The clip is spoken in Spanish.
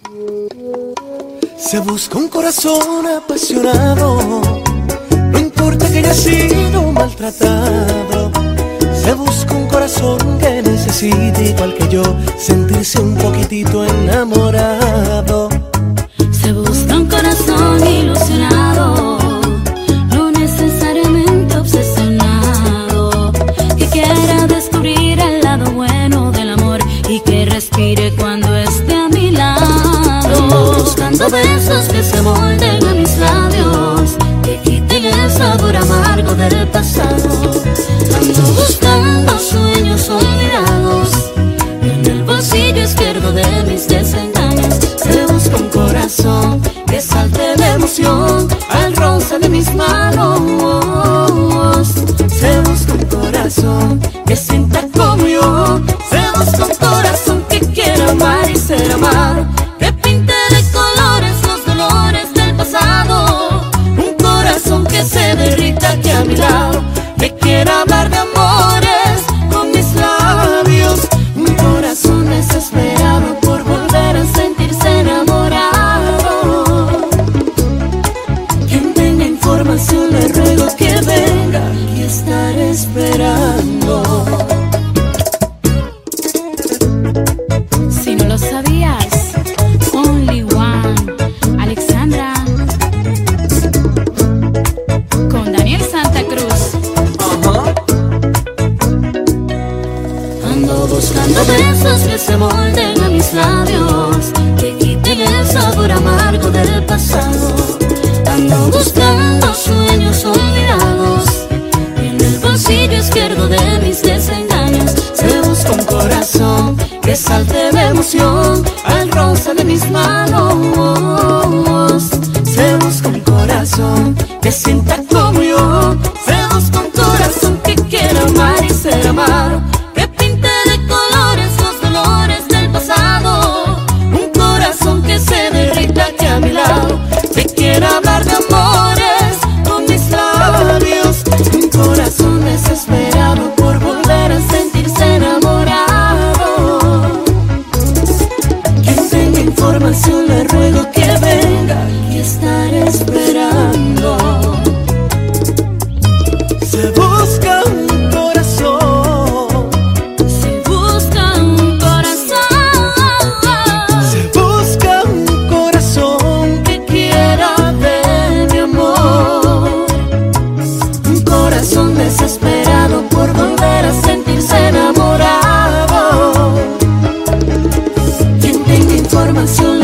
Se busca un corazón apasionado, no importa que haya sido maltratado. Se busca un corazón que necesite, igual que yo, sentirse un poquitito enamorado. Se busca un corazón ilusionado, no necesariamente obsesionado, que quiera descubrir el lado bueno del amor y que respire cuando esté a mi lado. Ando buscando besos que se molden a mis labios, que quiten el sabor amargo del pasado. Ando buscando sueños olvidados en el bolsillo izquierdo de mis desengaños. Se busca un corazón que salte de emoción al roce de mis manos. Se busca un corazón que sienta como yo. Se busca un corazón que quiera amar y ser amado, que pinte de colores los dolores del pasado. Un corazón que se derrita aquí a mi lado, que quiera hablar de amores con mis labios. Un corazón desesperado por volver a sentirse enamorado. Quien tenga información le ruego que venga y estaré esperando. Si no lo sabías, Only One, Alexandra, con Daniel Santa Cruz. Ando buscando besos que se molden a mis labios, que quiten el sabor amargo del pasado. Ando buscando sueños olvidados en el bolsillo izquierdo de mis desengaños. Se busca un corazón que salte de emoción al roce de mis manos. Se busca un corazón que sienta como yo. Se busca un corazón que quiera amar y ser amado, que pinte de colores los dolores del pasado. Un corazón que se derrita aquí a mi lado, que quiera hablar de amores con mis labios. Un corazón desesperado por volver a sentirse enamorado. Quien tenga información le ruego que venga y estaré esperando. Se busca un corazón, Se busca un corazón, se busca un corazón que quiera de mi amor. Un corazón desesperado por volver a sentirse enamorado. Quien tenga información